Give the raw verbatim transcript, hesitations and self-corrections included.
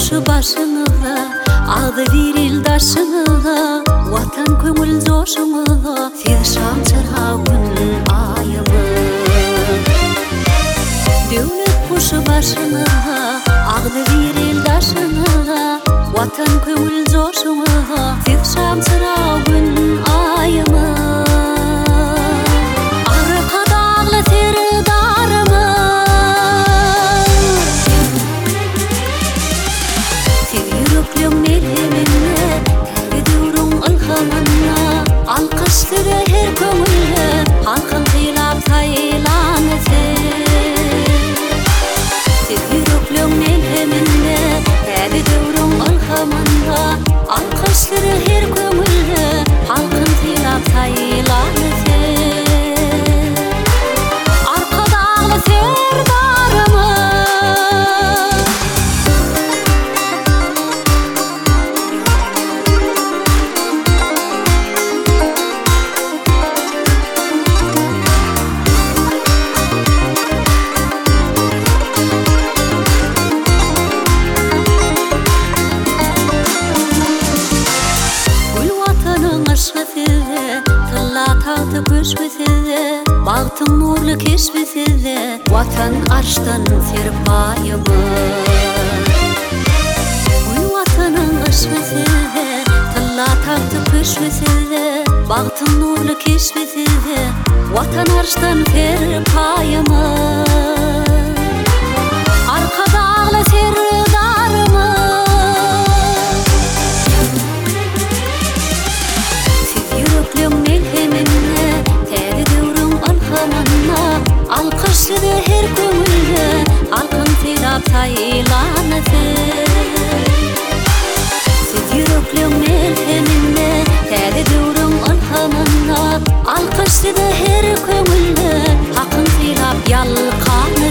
kuşu başınıza, ağdı viril daşınıza, vatan köngül zoşunuza, siz şam çırağın ayımı. Devlet kuşu başınıza, ağdı viril daşınıza, vatan köngül zoşunuza, siz şam çırağın ayımı. Alkıştırı her köngülle, halkın kıylap sayılanısı. Siz yürüklüğün elheminde, täze döwrüň ılhamında. Alkıştırı her köngülle, halkın kıylap sayılanısı. Arka dağlı serdarımız, Tylla tağdy köşbi size, bagtyň nurly keşbi size, vatan arşdan serpayımı. Gül watanyň aşky size, tylla tağdy köşbi size, bagtyň nurly keşbi size, vatan arşdan serpayımı. Arka dağlı serdarımız, alkıştırı her köngülle, halkın kıylap sayılanısı. Siz yüreklüň elheminde, täze döwrüň ılhamında. Alkıştırı her köngülle, halkın kıylap yalkanısı.